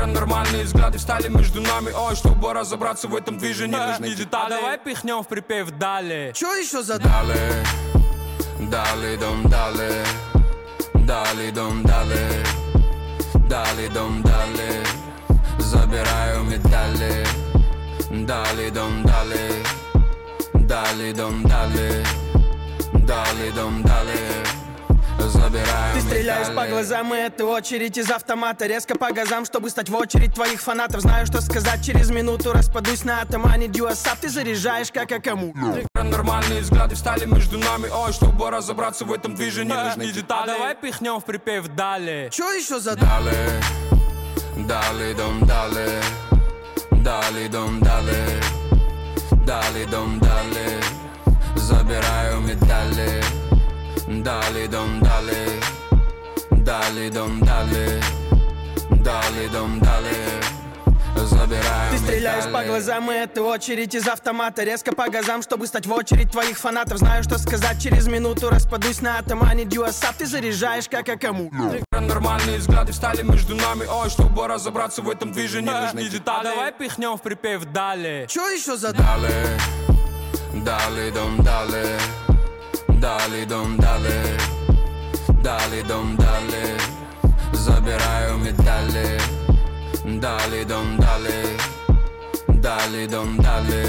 Паранормальные взгляды встали между нами. Ой, чтобы разобраться в этом движении, нужны детали. А давай пихнем в припев «Дали». Чё еще за Дали, дали, дом, дали. Дали, дом, дали. Дали, дом, дали. Забираю медали. Дали, дом, дали. Дали, дом, дали. Дали, дом, дали. Забираю Ты стреляешь медали. по глазам, и это очередь из автомата. Резко по газам, чтобы стать в очередь твоих фанатов. Знаю, что сказать, через минуту распадусь на атом. I need you ASAP, ты заряжаешь как Акаму. Паранормальные взгляды встали между нами. Ой, чтобы разобраться в этом движении, нужны А детали. давай пихнем в припев «Дали». Чё еще за Дали, дали, дом, дали. Дали, дом, дали. Дали, дом, дали. Забираю медали. Дали, дом, дали. Дали, дом, дали. Дали, дом, дали. Забираю Ты стреляешь по медали. глазам, и это очередь из автомата. Резко по газам, чтобы стать в очередь твоих фанатов. Знаю, что сказать, через минуту распадусь на атом. I need you ASAP, ты заряжаешь как Акаму. Паранормальные взгляды встали между нами. Ой, чтобы разобраться в этом движении, нужны А детали. давай пихнем в припев «Дали». Чё еще за Дали, дали, дом, дали. Дали, дом, дали. Дали, дом, дали. Забираю медали. Дали, дом, дали. Дали, дом, дали.